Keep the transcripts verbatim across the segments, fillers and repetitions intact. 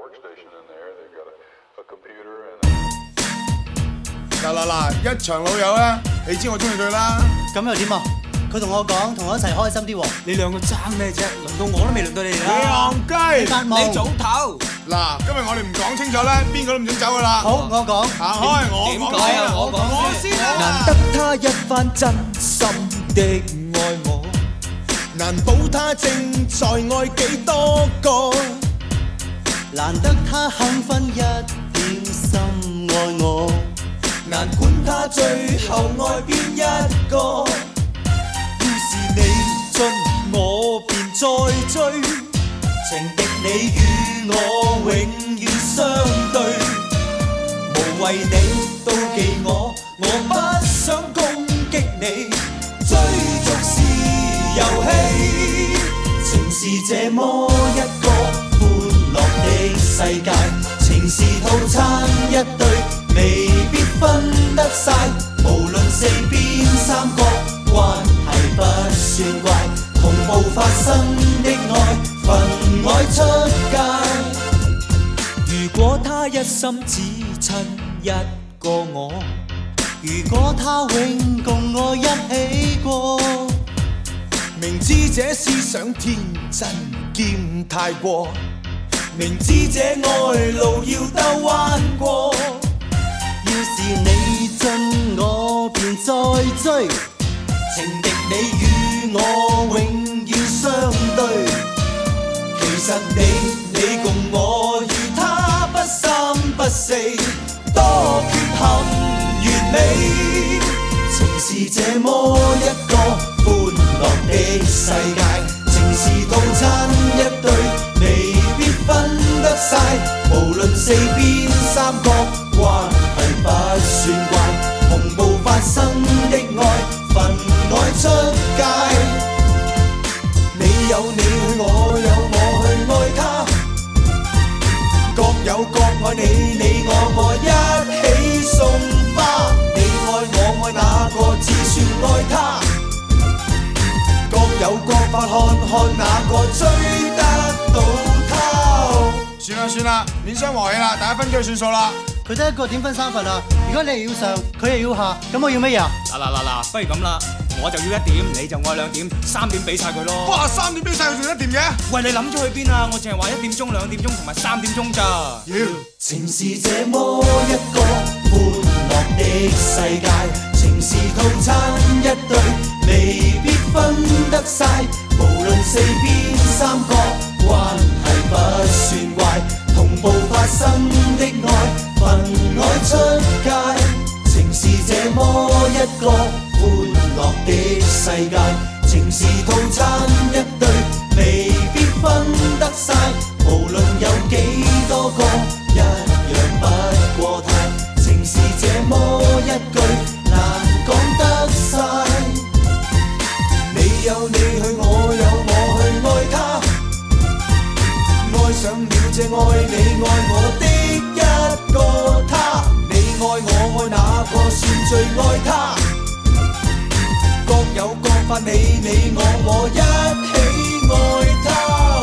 嗱嗱嗱，一場老友咧，你知我中意佢啦。 咁又點啊？佢同我講，同我一齊開心啲喎。 你兩個爭咩啫？輪到我都未輪到你哋你啦。 戇雞！ 你早唞。 嗱，今日我哋唔講清楚咧，邊個都唔准走噶啦。 好，我講。 行開，我點解啊？我講我先啦。 難得他一番真心的愛我，難保他正在愛幾多個。 難得他肯分一點心愛我， 難管他最後愛邊一個。要是你進我便再追，情敵你與我永遠相對。無謂你妒忌我，我不想攻擊你。追逐是遊戲，情是這麼一個歡樂的世界。情是套餐一對，未必分得晒。無論四邊三角，關係不算怪。同步發生的愛，分外出界。如果他一心只親一個我， 如果他永共我一起過， 明知這思想天真兼太過，明知這愛路要兜彎過。 要是你進我便再追， 情敵你與我永遠相對。其實你你共我與他不三不四，多缺陷完美。情是這麼一個歡樂的世界，情是套餐一對，未必分得晒。無論四邊三角，關係不算怪。同步發生的愛，分外出界。你有你去，我有我去愛他，各有各愛你，你愛我一起送花。你愛我愛哪個至算愛他？各有各法，看看哪個追得到他。 算啦算啦，免傷和氣啦，大家分咗算數啦。 佢得一個點分三份啊！如果你係要上，佢係要下，咁我要乜嘢啊？ 嗱嗱嗱嗱，不如咁啦，我就要一點，你就愛兩點，三點俾晒佢咯。 哇，三點俾晒佢仲一點嘅？ 喂，你諗咗去邊啊？我淨係話一點鐘、兩點鐘同埋三點鐘咋。 妖， 情是這麼一個歡樂的世界，情是套餐一對，未必分得晒。無論四邊三角，關係不算壞。同步發生的愛，分外出界。情是這麼一個歡樂的世界，情是套餐一對，未必分得晒。無論有幾多個，一樣不過態。情是這麼一句，難講得晒。你有你去，我有我去愛他。愛上了這愛你愛我的一個他，你愛我愛哪個算最愛他？各有各法，你你我我一起愛他。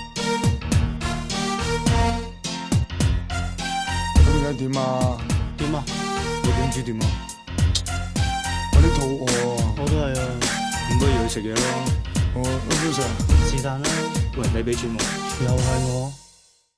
咁而家點啊？ 點啊？ 我點知點啊？ 有啲肚餓啊！ 我都係啊， 咁不如去食嘢咯。 我都想食。 是但啦。 喂，你俾錢我。 又係我。